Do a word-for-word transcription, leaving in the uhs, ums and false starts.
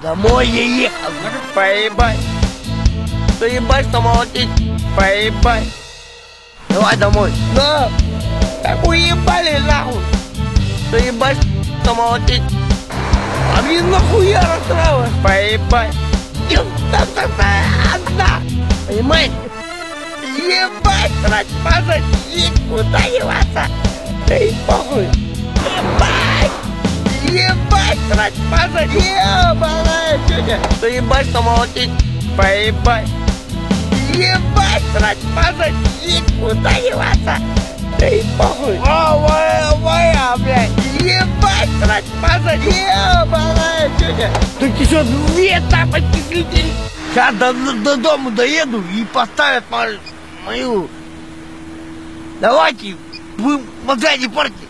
Домой я ехал. Поебать. Поебать, что молотить. Поебать. Давай домой. Да. Так уебали нахуй. Поебать, что молотить. А мне нахуя расстраиваешь? Поебать. Одна. Понимаете? Ебать, срать, мазать, есть куда деваться. Да и похуй. Ебать. Ебать, срать, мазать, ебаная тетя. Да ебать, что молотить. Поебать. Ебать, срать, мазать, есть куда деваться. Да и похуй. О, моя, моя, блядь. Ебать, срать, мазать, ебаная тетя. Так ты что, две тапочки слетели? Сейчас до, до, до дома доеду и поставят мою... мою... Давайте, вы мозга не портите.